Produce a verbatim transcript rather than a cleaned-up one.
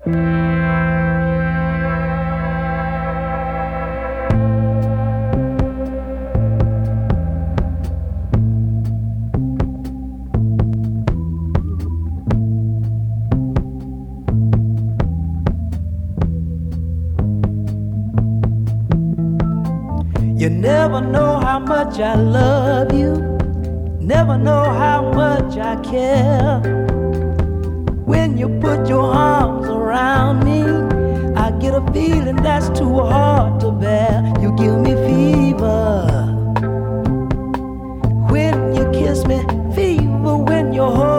You never know how much I love you, never know how much I care. When you put your arms around me, I get a feeling that's too hard to bear. You give me fever when you kiss me, fever when you hold